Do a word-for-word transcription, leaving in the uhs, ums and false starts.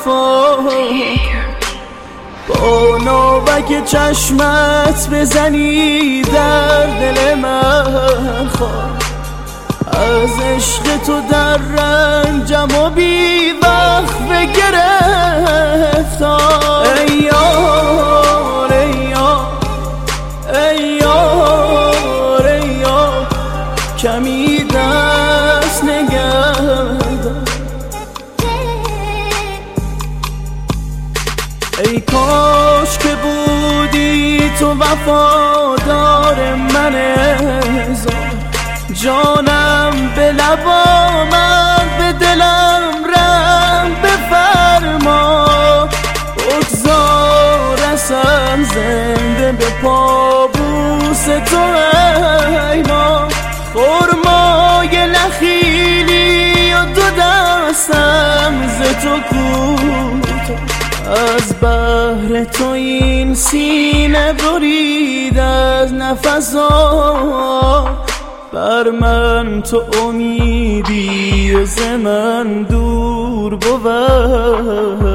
وفا با ناوک چشمت بزنی در دل من خواه. از عشق تو در رنجم و بی وقت گرفتار. ای یار ای یار ای یار ای یار کمی دست نگه دار. ای کاش که بودی تو وفادار من هزار. جانم به لب آمد به دلم رحم بفرما. بگذارم زنده به پابوس تو ای ما. خرمای نخیلی و دو دستم ز تو کوتاه. از بحر تو این سینه برید از نفسا. بر من تو امیدی ز من دور بود.